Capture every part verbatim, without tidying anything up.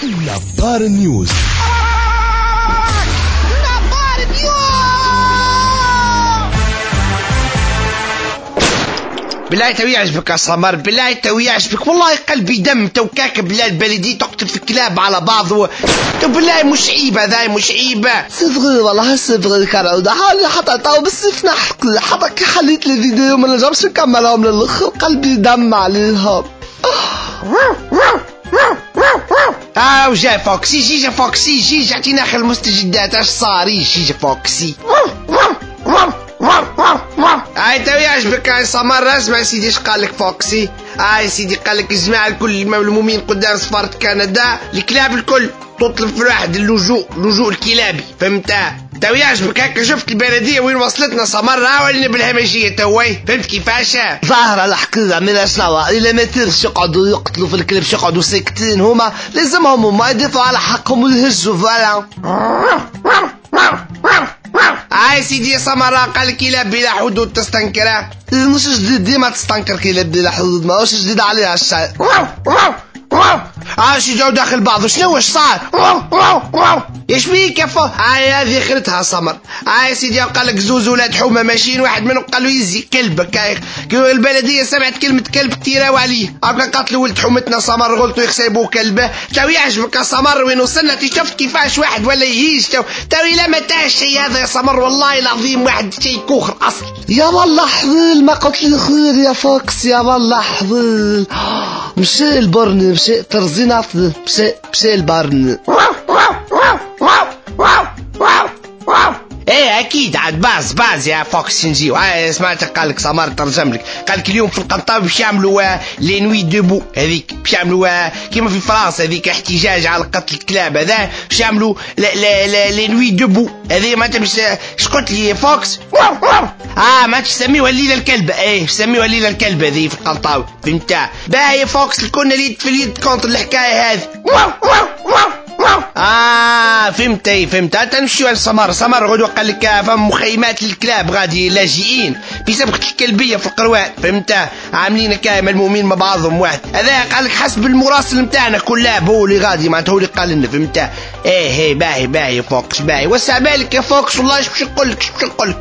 نظار نيوز. نظار نيوز. بالله توي يعجبك يا سمر، بالله توي يعجبك، والله قلبي دم توكاك بالله البلدي تقتل في الكلاب على بعض و... بالله مش عيبة ذا مش عيبة. سيفغي والله سيفغي كان حالي حتى طاو بالسيف نحكي حتى حليت لي فيديو ما نجمش نكملهم للاخر، قلبي دم عليها. اه وجا فوكسي، جيجا فوكسي، جيجا اعطينا اخر المستجدات. اش صار جيجا فوكسي؟ هاي تو يعجبك يا سمر؟ اسمع سيدي اش قال لك فوكسي. هاي سيدي قال لك الجماعة الكل الملمومين قدام سفارة كندا الكلاب الكل تطلب في واحد اللجوء، لجوء الكلابي، فهمتها؟ تو يعجبك هكا؟ شفت البلدية وين وصلتنا سمر؟ ها ولينا بالهمجية توي، فهمت كيفاش؟ ظاهرة الحكاية من شنو إلا ما ترش يقعدوا يقتلوا في الكلاب يقعدوا ساكتين، هما لازمهم هما يدافعوا على حقهم ويهجوا فوالا. هاي سيدي يا سمرة قال كلاب بلا حدود تستنكرها. مش جديد ديما تستنكر كلاب بلا حدود، ما هوش جديد عليها الشيء. عاش يجاو داخل بعض. شنو واش صار؟ ايش بيك يا فو؟ هاي هذه اخرتها سمر. هاي سيدي قال لك زوز ولاد حومه ماشيين، واحد منهم قالوا يزي كلبك. البلديه سمعت كلمه كلب كثيره عليه، هكا قاتلوا ولد حومتنا سمر، غلطوا يحسبوه كلبه. تو يعجبك يا سمر وين وصلنا؟ شفت كيفاش واحد ولا يهيج تو تو لا ما تاش شيء هذا يا سمر، والله العظيم واحد شيء كوخر اصل. يا والله حظيل ما قلت لي خير يا فوكس، يا والله حظيل. مشي البرن مشي ترزينا فضل مشي مشي البرن. ايه اكيد عاد باز باز يا فوكس نجيو. هاي سمعت قال لك سمار ترجم لك، قال لك اليوم في القنطاوي باش يعملوا لي نوي دوبو هذيك، باش يعملوا كيما في فرنسا هذيك احتجاج على قتل الكلاب هذا، باش يعملوا لي نوي دوبو هذه. ما انت مش شقلت لي فوكس؟ اه ما تسميوها الليله الكلبه. ايه سميوها الليله الكلبه هذه في القنطاوي، فهمتها؟ باهي فوكس كنا اليد في اليد كونتر الحكايه هذه. اه فهمت اي فهمت. تمشيوا لسمر. سمر غدوه قال لك فم مخيمات للكلاب غادي لاجئين بسبب الكلبيه في القروان، فهمت؟ عاملين كا ملمومين مع بعضهم واحد. هذا قال لك حسب المراسل نتاعنا كلاب هو اللي غادي معناته هو اللي قال لنا، فهمت؟ ايه هي باهي باهي فوكس باهي. وسع بالك يا فوكس والله ايش باش نقول لك ايش باش نقول لك.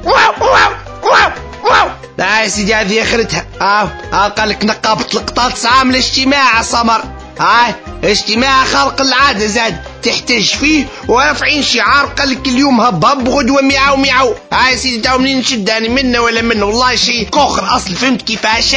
لا يا سيدي هذه اخرتها. اه اه قال لك نقابه القطاط عامله اجتماع سمر. هاي اجتماع خلق العادة زاد تحتج فيه ورافعين شعار قال لك اليوم هب هب غدوة ميعو ميعو. هاي سيدي تاو منين نشد يعني منه ولا منه؟ والله شيء كوخر اصل، فهمت كيفاش؟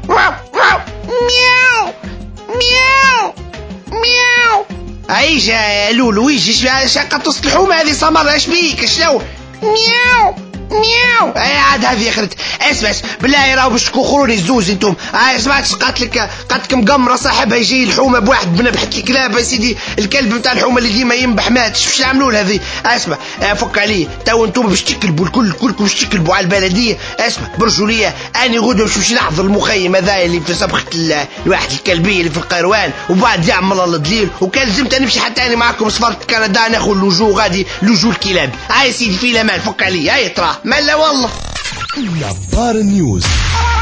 مياو مياو مياو. ايجا يا لولو يجي شاقة تصلحوا هذه سمر ايش بيك شنو؟ مياو مياو. اي عاد هذه اخرت. اسمع بالله راهو باش تكوخروني الزوز انتم. هاي سمعت قالت لك قالت لك مقمره صاحبها يجي الحومه بواحد بنبحة الكلاب يا سيدي، الكلب نتاع الحومه اللي ديما ينبح مات. شوف يعملوا له هذه. اسمع فك عليه تو انتم باش تكلبوا الكل كلكم باش تكلبوا على البلديه. اسمع برجوليه اني غدوه باش نمشي نحضر المخيم هذا اللي في صبخه الواحد الكلبيه اللي في القيروان، وبعد يعمل الله الدليل وكان لازمت نمشي حتى انا معكم سفاره كندا ناخذ لجوء غادي لجوء الكلاب. هاي سيدي في الامان فك عليه. هاي ترى ملا والله. نظار نيوز.